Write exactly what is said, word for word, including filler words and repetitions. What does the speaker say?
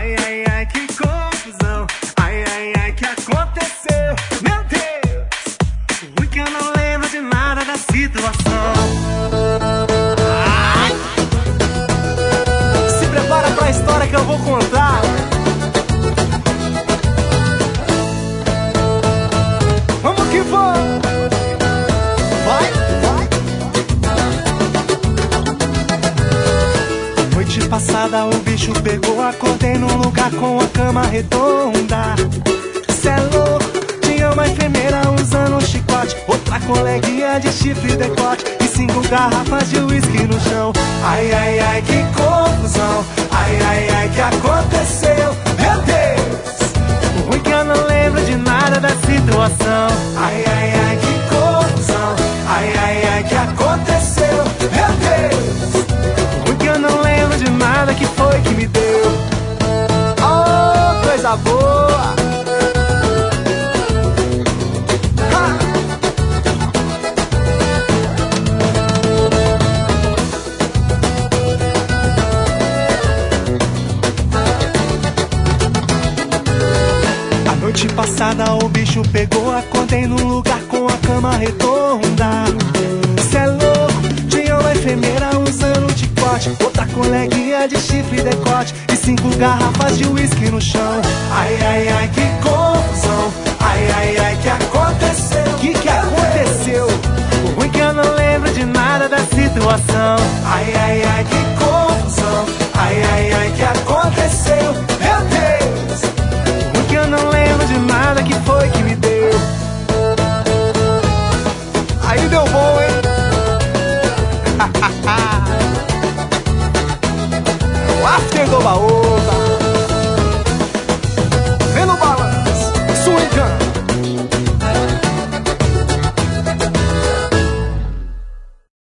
Ai, ai, ai, que confusão. Ai, ai, ai, que aconteceu? Meu Deus, o ruim que eu não lembro de nada da situação. Ai. Se prepara pra história que eu vou contar. Vamos que vamos. Vai, vai. Noite passada o bicho pegou, acordei num lugar com a cama redonda. Cê é louco, tinha uma enfermeira usando um chicote, outra coleguinha de chifre e decote, e cinco garrafas de uísque no chão. Ai, ai, ai, que confusão. Ai, ai, ai, que aconteceu? Meu Deus, o ruim que eu não lembro de nada da situação. Ai, ai, ai, que confusão. Ai, ai, ai, que aconteceu? Meu Deus, o ruim que eu não lembro de nada, que foi que me deu. Oh, coisa boa. Noite passada o bicho pegou, acordei num lugar com a cama redonda. Cê é louco, tinha uma enfermeira usando um chicote, outra coleguinha de chifre e decote, e cinco garrafas de uísque no chão. Ai, ai, ai, que confusão. Ai, ai, ai, que aconteceu? Que que aconteceu? O ruim que eu não lembro de nada da situação. Ai, ai, ai, que confusão. Ai, ai, ai, que aconteceu?